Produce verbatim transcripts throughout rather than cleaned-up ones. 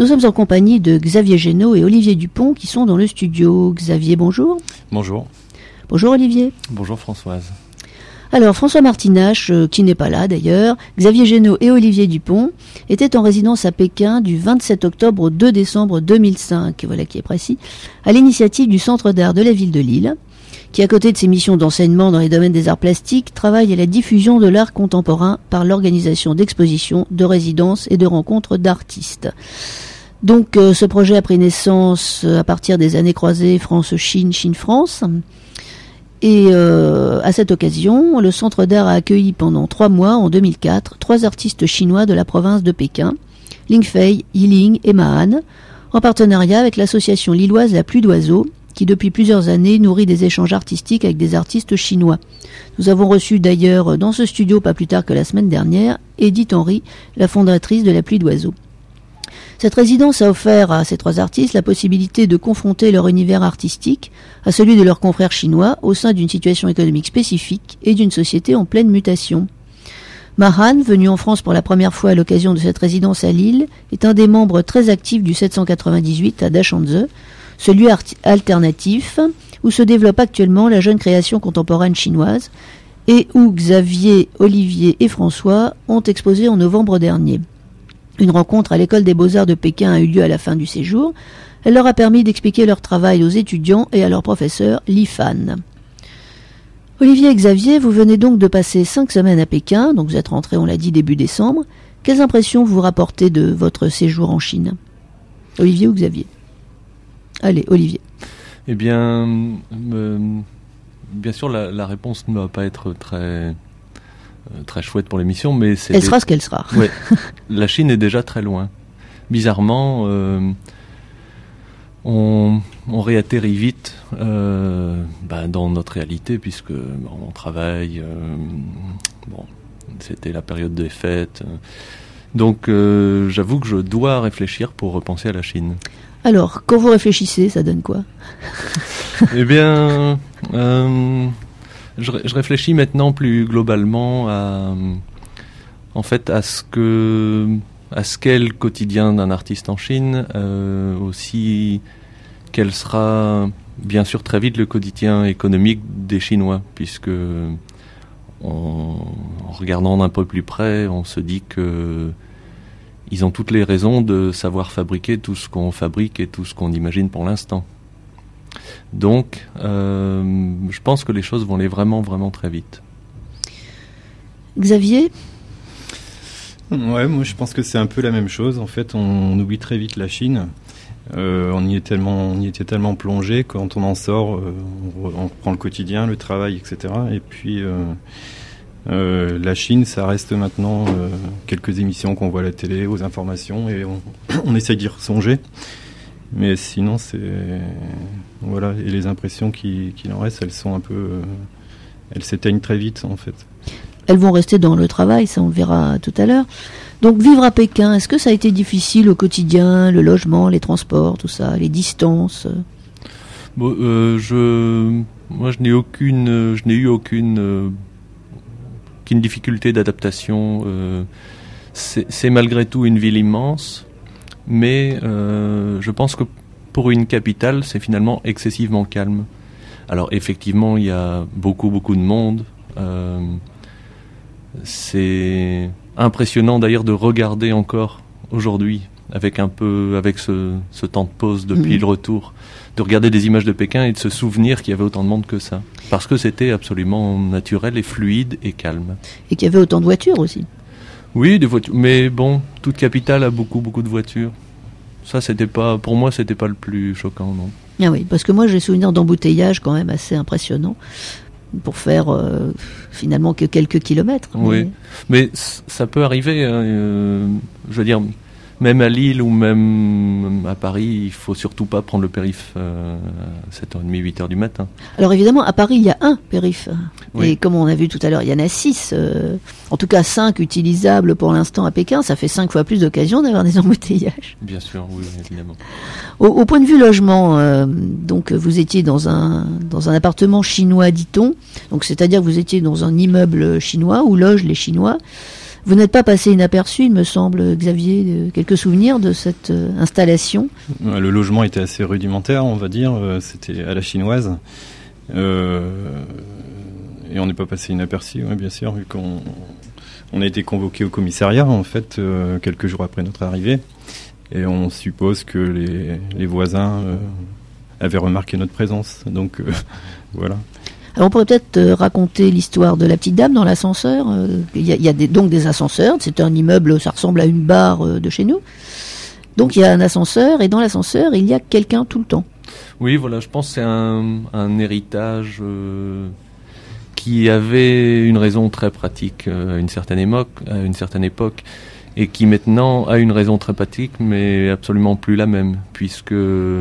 Nous sommes en compagnie de Xavier Génaud et Olivier Dupont qui sont dans le studio. Xavier, bonjour. Bonjour. Bonjour Olivier. Bonjour Françoise. Alors François Martinache, euh, qui n'est pas là d'ailleurs, Xavier Génaud et Olivier Dupont étaient en résidence à Pékin du vingt-sept octobre au deux décembre deux mille cinq, voilà qui est précis, à l'initiative du Centre d'art de la ville de Lille, qui à côté de ses missions d'enseignement dans les domaines des arts plastiques, travaille à la diffusion de l'art contemporain par l'organisation d'expositions, de résidences et de rencontres d'artistes. Donc euh, ce projet a pris naissance à partir des années croisées France-Chine, Chine-France. Et euh, à cette occasion, le Centre d'art a accueilli pendant trois mois, en deux mille quatre, trois artistes chinois de la province de Pékin, Ling Fei, Yiling et Ma Han, en partenariat avec l'association lilloise La Pluie d'Oiseaux, qui depuis plusieurs années nourrit des échanges artistiques avec des artistes chinois. Nous avons reçu d'ailleurs dans ce studio, pas plus tard que la semaine dernière, Edith Henry, la fondatrice de La Pluie d'Oiseaux. Cette résidence a offert à ces trois artistes la possibilité de confronter leur univers artistique à celui de leurs confrères chinois au sein d'une situation économique spécifique et d'une société en pleine mutation. Ma Han, venu en France pour la première fois à l'occasion de cette résidence à Lille, est un des membres très actifs du sept cent quatre-vingt-dix-huit à Dachanze, ce lieu art- alternatif où se développe actuellement la jeune création contemporaine chinoise et où Xavier, Olivier et François ont exposé en novembre dernier. Une rencontre à l'école des beaux-arts de Pékin a eu lieu à la fin du séjour. Elle leur a permis d'expliquer leur travail aux étudiants et à leur professeur Li Fan. Olivier et Xavier, vous venez donc de passer cinq semaines à Pékin, donc vous êtes rentrés, on l'a dit, début décembre. Quelles impressions vous rapportez de votre séjour en Chine ? Olivier ou Xavier ? Allez, Olivier. Eh bien, euh, bien sûr, la, la réponse ne va pas être très... très chouette pour l'émission, mais c'est... Elle des... sera ce qu'elle sera. Ouais. La Chine est déjà très loin. Bizarrement, euh, on, on réatterrit vite euh, bah, dans notre réalité, puisque bon, on travaille, euh, bon, c'était la période des fêtes. Donc, euh, j'avoue que je dois réfléchir pour repenser à la Chine. Alors, quand vous réfléchissez, ça donne quoi ? Eh bien... Euh, Je, je réfléchis maintenant plus globalement à, en fait, à ce que, à ce qu'est le quotidien d'un artiste en Chine, euh, aussi quel sera, bien sûr, très vite le quotidien économique des Chinois, puisque on, en regardant d'un peu plus près, on se dit que ils ont toutes les raisons de savoir fabriquer tout ce qu'on fabrique et tout ce qu'on imagine pour l'instant. Donc, euh, je pense que les choses vont aller vraiment, vraiment très vite. Xavier ? Ouais, moi je pense que c'est un peu la même chose. En fait, on, on oublie très vite la Chine. Euh, on y est tellement, on y était tellement plongé, quand on en sort, euh, on, re, on reprend le quotidien, le travail, et cetera. Et puis, euh, euh, la Chine, ça reste maintenant euh, quelques émissions qu'on voit à la télé, aux informations, et on, on essaye d'y songer. Mais sinon, c'est... Voilà, et les impressions qui, qu'il en reste, elles sont un peu... Euh, elles s'éteignent très vite, en fait. Elles vont rester dans le travail, ça on le verra tout à l'heure. Donc vivre à Pékin, est-ce que ça a été difficile au quotidien, le logement, les transports, tout ça, les distances ? Bon, euh, je... Moi, je n'ai aucune... Je n'ai eu aucune... Euh, aucune difficulté d'adaptation. Euh, c'est, c'est malgré tout une ville immense. Mais euh, je pense que pour une capitale, c'est finalement excessivement calme. Alors effectivement, il y a beaucoup, beaucoup de monde. Euh, c'est impressionnant d'ailleurs de regarder encore aujourd'hui, avec un peu, avec ce, ce temps de pause depuis mmh. le retour, de regarder des images de Pékin et de se souvenir qu'il y avait autant de monde que ça. Parce que c'était absolument naturel et fluide et calme. Et qu'il y avait autant de voitures aussi. Oui, des voitures. Mais bon, toute capitale a beaucoup, beaucoup de voitures. Ça, c'était pas, pour moi, c'était pas le plus choquant, non. Ah oui, parce que moi, j'ai souvenir d'embouteillages quand même assez impressionnants pour faire euh, finalement que quelques kilomètres. Oui, mais, mais ça peut arriver. Hein, euh, je veux dire, même à Lille ou même à Paris, il faut surtout pas prendre le périph' euh, à sept heures trente, huit heures du matin. Alors évidemment, à Paris, il y a un périph'. Oui. Et comme on a vu tout à l'heure, il y en a six. Euh, en tout cas, cinq utilisables pour l'instant à Pékin. Ça fait cinq fois plus d'occasions d'avoir des embouteillages. Bien sûr, oui, évidemment. Au, au point de vue logement, euh, donc vous étiez dans un dans un appartement chinois, dit-on. Donc c'est-à-dire que vous étiez dans un immeuble chinois où logent les Chinois. Vous n'êtes pas passé inaperçu, il me semble, Xavier, de, quelques souvenirs de cette euh, installation? Le logement était assez rudimentaire, on va dire. C'était à la chinoise. Euh, et on n'est pas passé inaperçu, ouais, bien sûr, vu qu'on on a été convoqué au commissariat, en fait, euh, quelques jours après notre arrivée. Et on suppose que les, les voisins euh, avaient remarqué notre présence. Donc, euh, voilà. Alors on pourrait peut-être euh, raconter l'histoire de la petite dame dans l'ascenseur. Euh, il y a, il y a des, donc des ascenseurs. C'est un immeuble, ça ressemble à une barre euh, de chez nous. Donc il y a un ascenseur, et dans l'ascenseur, il y a quelqu'un tout le temps. Oui, voilà, je pense que c'est un, un héritage euh, qui avait une raison très pratique euh, à une certaine époque, à une certaine époque, et qui maintenant a une raison très pratique, mais absolument plus la même, puisque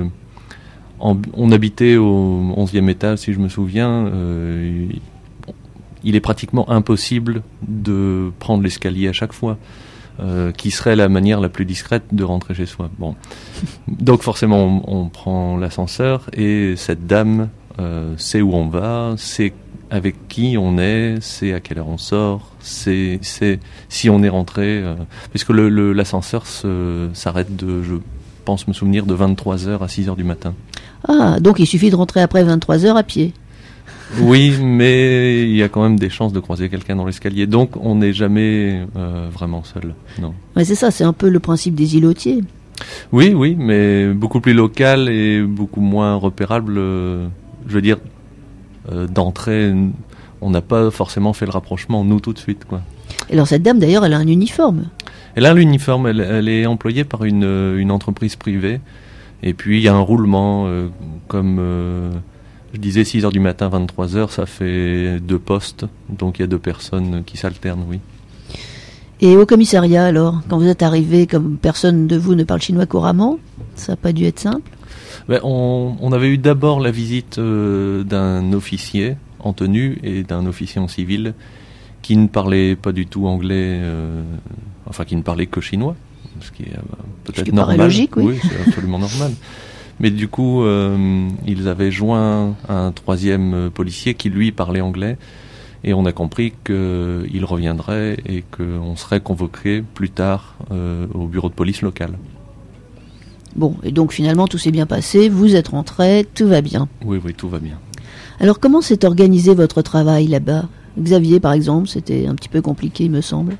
en, on habitait au onzième étage, si je me souviens. Euh, il est pratiquement impossible de prendre l'escalier à chaque fois. Euh, qui serait la manière la plus discrète de rentrer chez soi. Bon, donc forcément on, on prend l'ascenseur et cette dame euh, sait où on va, sait avec qui on est, sait à quelle heure on sort, sait, sait si on est rentré, euh, puisque le, le, l'ascenseur se, s'arrête de, je pense me souvenir, de vingt-trois heures à six heures du matin. Ah, donc il suffit de rentrer après vingt-trois heures à pied. Oui, mais il y a quand même des chances de croiser quelqu'un dans l'escalier. Donc, on n'est jamais euh, vraiment seul. Non. Ouais, c'est ça, c'est un peu le principe des îlotiers. Oui, oui, mais beaucoup plus local et beaucoup moins repérable. Euh, je veux dire, euh, d'entrée, on n'a pas forcément fait le rapprochement, nous, tout de suite, quoi. Et alors, cette dame, d'ailleurs, elle a un uniforme. Elle a l'uniforme, elle, elle est employée par une, une entreprise privée. Et puis, il y a un roulement, euh, comme... Euh, je disais six heures du matin, vingt-trois heures, ça fait deux postes, donc il y a deux personnes qui s'alternent, oui. Et au commissariat, alors, quand vous êtes arrivé, comme personne de vous ne parle chinois couramment, ça n'a pas dû être simple? Ben, on, on avait eu d'abord la visite euh, d'un officier en tenue et d'un officier en civil qui ne parlait pas du tout anglais, euh, enfin qui ne parlait que chinois, ce qui est euh, peut-être ce qui normal. Paraît logique, oui. Oui, c'est absolument normal. Mais du coup, euh, ils avaient joint un troisième policier qui, lui, parlait anglais. Et on a compris qu'il reviendrait et qu'on serait convoqué plus tard euh, au bureau de police local. Bon, et donc finalement, tout s'est bien passé, vous êtes rentrés, tout va bien. Oui, oui, tout va bien. Alors, comment s'est organisé votre travail là-bas? Xavier, par exemple, c'était un petit peu compliqué, il me semble.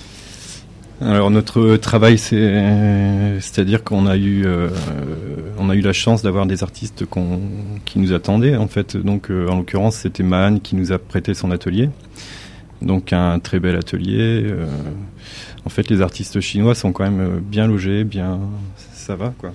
Alors notre travail, c'est, c'est-à-dire qu'on a eu, euh, on a eu la chance d'avoir des artistes qu'on, qui nous attendaient en fait. Donc euh, en l'occurrence, c'était Mahan qui nous a prêté son atelier, donc un très bel atelier. Euh, en fait, les artistes chinois sont quand même bien logés, bien, ça va quoi.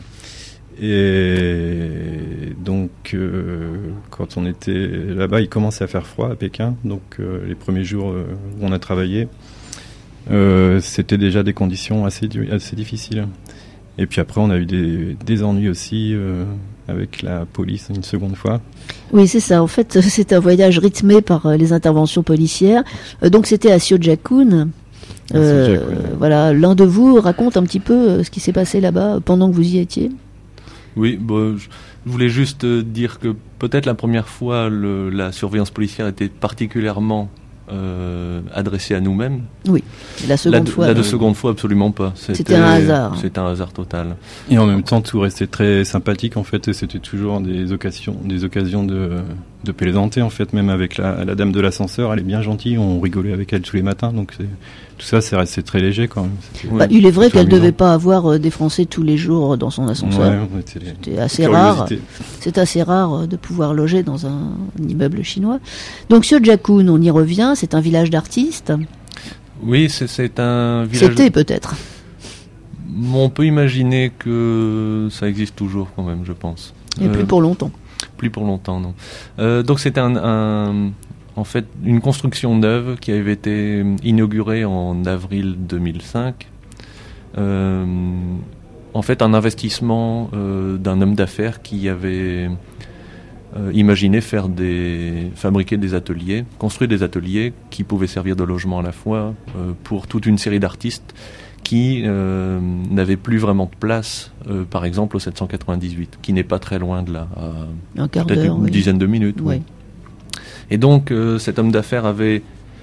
Et donc euh, quand on était là-bas, il commençait à faire froid à Pékin, donc euh, les premiers jours euh, où on a travaillé. Euh, c'était déjà des conditions assez, assez difficiles. Et puis après, on a eu des, des ennuis aussi euh, avec la police une seconde fois. Oui, c'est ça. En fait, c'est un voyage rythmé par euh, les interventions policières. Euh, donc, c'était à Siojiakun. Euh, voilà, l'un de vous raconte un petit peu euh, ce qui s'est passé là-bas pendant que vous y étiez. Oui, bon, je voulais juste dire que peut-être la première fois, le, la surveillance policière était particulièrement Euh, adressé à nous-mêmes. Oui, la seconde la, fois. La euh, de seconde fois, absolument pas. C'était, c'était un hasard. C'était un hasard total. Et en même temps, tout restait très sympathique. En fait, c'était toujours des occasions, des occasions de, de plaisanter. En fait, même avec la, la dame de l'ascenseur, elle est bien gentille. On rigolait avec elle tous les matins. Donc, c'est, tout ça, c'est resté très léger quand même. Bah, ouais, il est vrai qu'elle ne devait pas avoir euh, des Français tous les jours dans son ascenseur. Ouais, c'était, c'était assez rare. C'est assez rare de pouvoir loger dans un, un immeuble chinois. Donc, Siojiakun, on y revient. C'est un village d'artistes. Oui, c'est, c'est un village... C'était peut-être. On peut imaginer que ça existe toujours quand même, je pense. Et euh, plus pour longtemps. Plus pour longtemps, non. Euh, donc c'était un, un, en fait une construction neuve qui avait été inaugurée en avril deux mille cinq. Euh, en fait, un investissement euh, d'un homme d'affaires qui avait... Euh, imaginer faire des, fabriquer des ateliers, construire des ateliers qui pouvaient servir de logement à la fois euh, pour toute une série d'artistes qui euh, n'avaient plus vraiment de place, euh, par exemple au sept cent quatre-vingt-dix-huit, qui n'est pas très loin de là, à un quart peut-être d'heure, une oui. dizaine de minutes. Oui. Oui. Et donc euh, cet homme d'affaires avait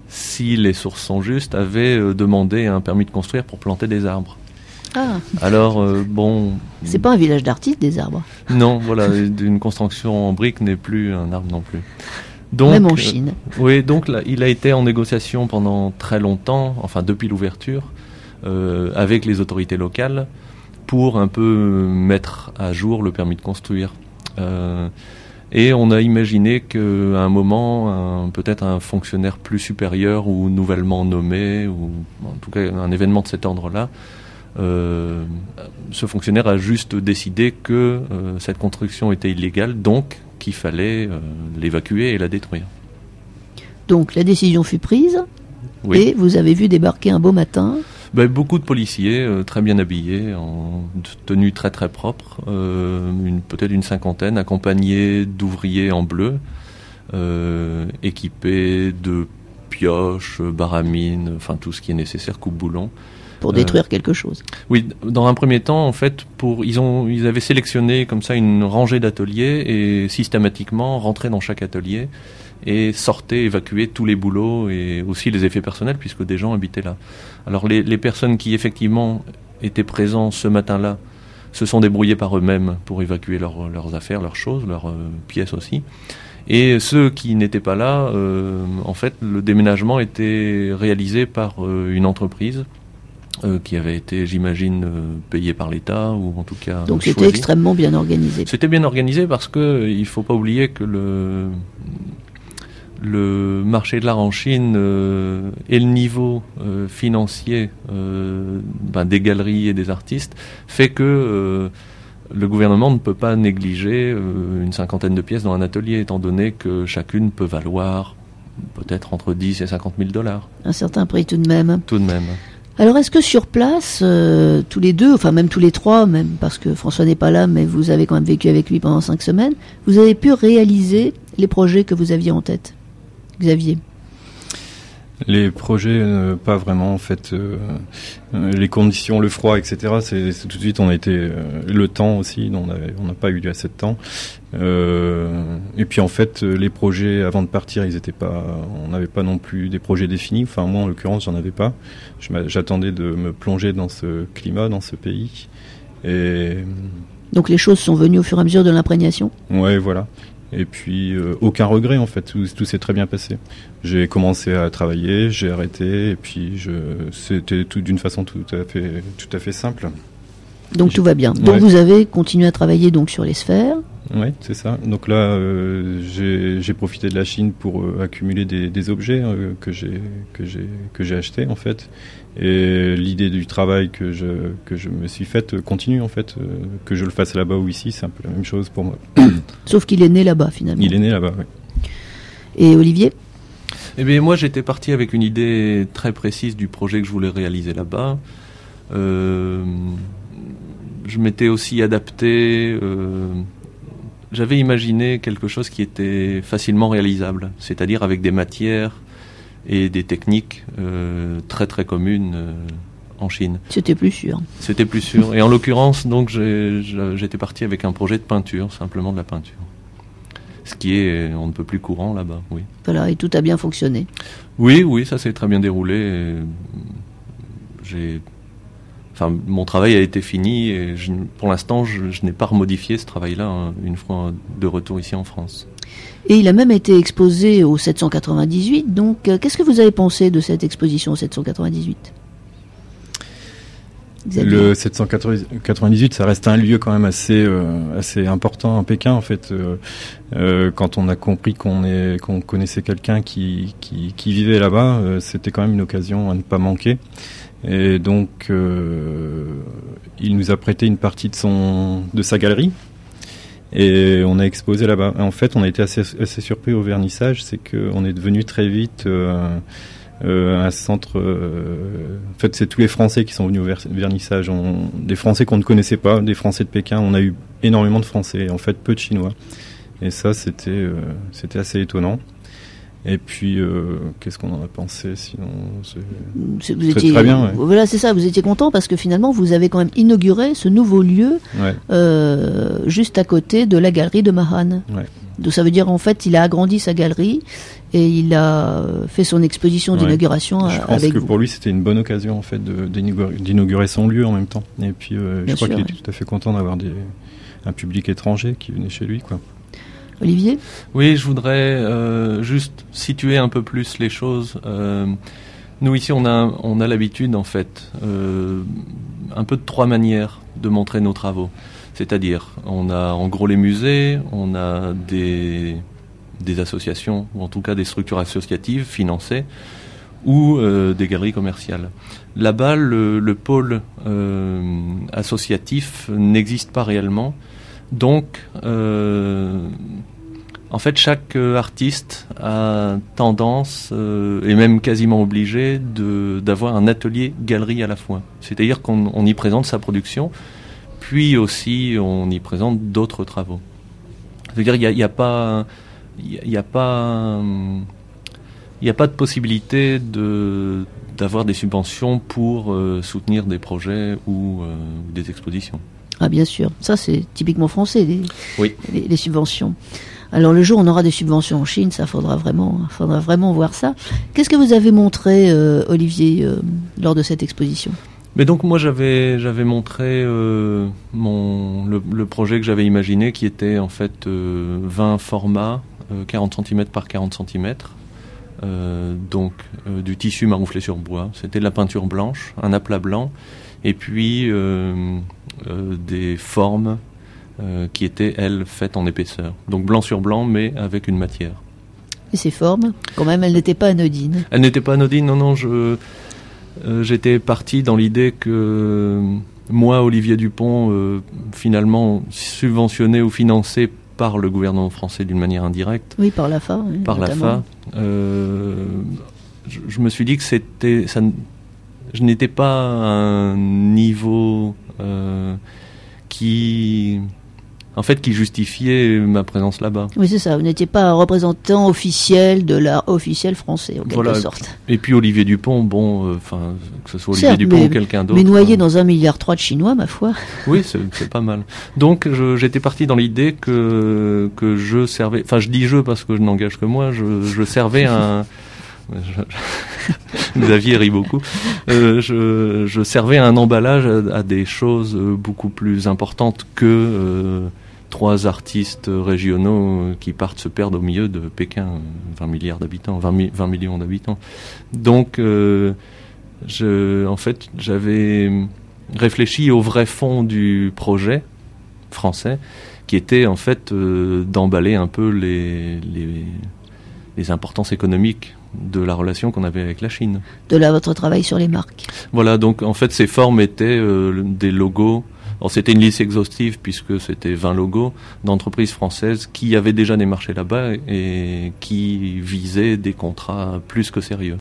si les sources sont justes, avait euh, demandé un permis de construire pour planter des arbres. Ah. Alors, euh, bon... C'est pas un village d'artistes, des arbres. Non, voilà, une construction en briques n'est plus un arbre non plus. Donc, même en Chine. Euh, oui, donc là, il a été en négociation pendant très longtemps, enfin depuis l'ouverture, euh, avec les autorités locales, pour un peu mettre à jour le permis de construire. Euh, et on a imaginé qu'à un moment, un, peut-être un fonctionnaire plus supérieur ou nouvellement nommé, ou en tout cas un événement de cet ordre-là, euh, ce fonctionnaire a juste décidé que euh, cette construction était illégale, donc qu'il fallait euh, l'évacuer et la détruire. Donc la décision fut prise, oui. Et vous avez vu débarquer un beau matin. Ben, beaucoup de policiers, euh, très bien habillés, en tenue très très propre, euh, une, peut-être une cinquantaine, accompagnés d'ouvriers en bleu, euh, équipés de pioches, baramines, enfin tout ce qui est nécessaire, coupe-boulons. Pour détruire euh, quelque chose. Oui, dans un premier temps, en fait, pour ils ont ils avaient sélectionné comme ça une rangée d'ateliers et systématiquement rentraient dans chaque atelier et sortaient, évacuaient tous les boulots et aussi les effets personnels puisque des gens habitaient là. Alors les, les personnes qui effectivement étaient présentes ce matin-là se sont débrouillées par eux-mêmes pour évacuer leur, leurs affaires, leurs choses, leurs euh, pièces aussi. Et ceux qui n'étaient pas là, euh, en fait, le déménagement était réalisé par euh, une entreprise euh, qui avait été, j'imagine, euh, payée par l'État ou en tout cas. Donc choisi. c'était extrêmement bien organisé. C'était bien organisé parce que il faut pas oublier que le le marché de l'art en Chine euh, et le niveau euh, financier euh, ben, des galeries et des artistes fait que euh, le gouvernement ne peut pas négliger euh, une cinquantaine de pièces dans un atelier, étant donné que chacune peut valoir peut-être entre dix et cinquante mille dollars. Un certain prix tout de même. Tout de même. Alors est-ce que sur place, euh, tous les deux, enfin même tous les trois, même parce que François n'est pas là, mais vous avez quand même vécu avec lui pendant cinq semaines, vous avez pu réaliser les projets que vous aviez en tête, Xavier? Les projets, euh, pas vraiment en fait. Euh, euh, les conditions, le froid, et cetera. C'est, c'est tout de suite, on a été euh, le temps aussi. On avait, on n'a pas eu assez de temps. Euh, et puis en fait, les projets avant de partir, ils étaient pas. On n'avait pas non plus des projets définis. Enfin moi, en l'occurrence, j'en avais pas. Je j'attendais de me plonger dans ce climat, dans ce pays. Et donc les choses sont venues au fur et à mesure de l'imprégnation. Ouais, voilà. Et puis euh, aucun regret en fait, tout, tout s'est très bien passé. J'ai commencé à travailler, j'ai arrêté et puis je, c'était tout d'une façon tout à fait, tout à fait simple. Donc tout va bien. Donc ouais. Vous avez continué à travailler donc sur les sphères. Oui, c'est ça. Donc là, euh, j'ai, j'ai profité de la Chine pour euh, accumuler des, des objets euh, que j'ai que j'ai que j'ai achetés en fait. Et l'idée du travail que je que je me suis faite continue en fait. Euh, que je le fasse là-bas ou ici, c'est un peu la même chose pour moi. Sauf qu'il est né là-bas finalement. Il est né là-bas, oui. Et Olivier ? Eh bien, moi, j'étais parti avec une idée très précise du projet que je voulais réaliser là-bas. Euh, je m'étais aussi adapté. Euh, j'avais imaginé quelque chose qui était facilement réalisable, c'est-à-dire avec des matières et des techniques euh, très très communes euh, en Chine. C'était plus sûr. C'était plus sûr. Et en l'occurrence, donc, j'ai, j'étais parti avec un projet de peinture, simplement de la peinture. Ce qui est, on ne peut plus courant là-bas, oui. Voilà, et tout a bien fonctionné. Oui, oui, ça s'est très bien déroulé. Et j'ai, enfin, mon travail a été fini et je, pour l'instant, je, je n'ai pas remodifié ce travail-là hein, une fois de retour ici en France. Et il a même été exposé au sept cent quatre-vingt-dix-huit. Donc, euh, qu'est-ce que vous avez pensé de cette exposition au sept cent quatre-vingt-dix-huit ? Le sept cent quatre-vingt-dix-huit, ça reste un lieu quand même assez euh, assez important à Pékin en fait. Euh, euh, quand on a compris qu'on est qu'on connaissait quelqu'un qui qui, qui vivait là-bas, euh, c'était quand même une occasion à ne pas manquer. Et donc, euh, il nous a prêté une partie de son de sa galerie et on a exposé là-bas. En fait, on a été assez assez surpris au vernissage, c'est que on est devenu très vite euh, Euh, un centre. Euh, en fait, c'est tous les Français qui sont venus au ver- vernissage. On, des Français qu'on ne connaissait pas, des Français de Pékin. On a eu énormément de Français, en fait, peu de Chinois. Et ça, c'était, euh, c'était assez étonnant. Et puis, euh, qu'est-ce qu'on en a pensé sinon c'est, c'est, vous étiez, très bien. Ouais. Voilà, c'est ça. Vous étiez content parce que finalement, vous avez quand même inauguré ce nouveau lieu ouais. euh, juste à côté de la galerie de Mahan. Ouais. Donc ça veut dire en fait il a agrandi sa galerie et il a fait son exposition Ouais. d'inauguration Je pense avec que vous. pour lui, c'était une bonne occasion en fait de, d'inaugurer, d'inaugurer son lieu en même temps. Et puis, euh, je Bien crois sûr, qu'il ouais. était tout à fait content d'avoir des, un public étranger qui venait chez lui, quoi. Olivier? Oui, je voudrais euh, juste situer un peu plus les choses. Euh, nous ici, on a, on a l'habitude, en fait, euh, un peu de trois manières de montrer nos travaux. C'est-à-dire, on a en gros les musées, on a des, des associations, ou en tout cas des structures associatives financées, ou euh, des galeries commerciales. Là-bas, le, le pôle euh, associatif n'existe pas réellement. Donc, euh, en fait, chaque euh, artiste a tendance, euh, et même quasiment obligé, de, d'avoir un atelier galerie à la fois. C'est-à-dire qu'on on y présente sa production, puis aussi on y présente d'autres travaux. C'est-à-dire qu'il n'y a, il y a pas... Il y a, il y a pas... Il n'y a pas de possibilité de, d'avoir des subventions pour euh, soutenir des projets ou euh, des expositions. Ah bien sûr, ça c'est typiquement français, les, Oui. les, les subventions. Alors le jour où on aura des subventions en Chine, ça faudra vraiment, faudra vraiment voir ça. Qu'est-ce que vous avez montré, euh, Olivier, euh, lors de cette exposition? Mais donc moi j'avais j'avais montré euh, mon le, le projet que j'avais imaginé qui était en fait euh, vingt formats, euh, quarante centimètres par quarante centimètres. Euh, donc euh, du tissu marouflé sur bois. C'était de la peinture blanche, un aplat blanc, et puis euh, euh, des formes euh, qui étaient, elles, faites en épaisseur. Donc blanc sur blanc, mais avec une matière. Et ces formes, quand même, elles n'étaient pas anodines. Elles n'étaient pas anodines, non, non, je, euh, j'étais parti dans l'idée que euh, moi, Olivier Dupont, euh, finalement subventionné ou financé par le gouvernement français d'une manière indirecte, Oui, par l'A F A. Oui, par notamment. l'A F A, euh, je, je me suis dit que c'était, ça, n- je n'étais pas à un niveau euh, qui, en fait, qui justifiait ma présence là-bas. Oui, c'est ça. Vous n'étiez pas un représentant officiel de l'art officiel français, en quelque Voilà. sorte. Et puis Olivier Dupont, bon, enfin, euh, que ce soit Olivier Certes, Dupont mais- ou quelqu'un d'autre. Mais noyé euh, dans un milliard trois de Chinois, ma foi. Oui, c'est, c'est pas mal. Donc je, j'étais parti dans l'idée que que je servais, enfin je dis je parce que je n'engage que moi, je, je servais un. je- Xavier rit beaucoup. Euh, je, je servais un emballage à, à des choses euh, beaucoup plus importantes que euh, trois artistes régionaux euh, qui partent se perdre au milieu de Pékin, euh, vingt milliards d'habitants, vingt, mi- vingt millions d'habitants. Donc, euh, je, en fait, j'avais réfléchi au vrai fond du projet français, qui était en fait euh, d'emballer un peu les, les, les importances économiques de la relation qu'on avait avec la Chine. De là, votre travail sur les marques. Voilà, donc en fait ces formes étaient euh, des logos. Alors c'était une liste exhaustive puisque c'était vingt logos d'entreprises françaises qui avaient déjà des marchés là-bas et qui visaient des contrats plus que sérieux.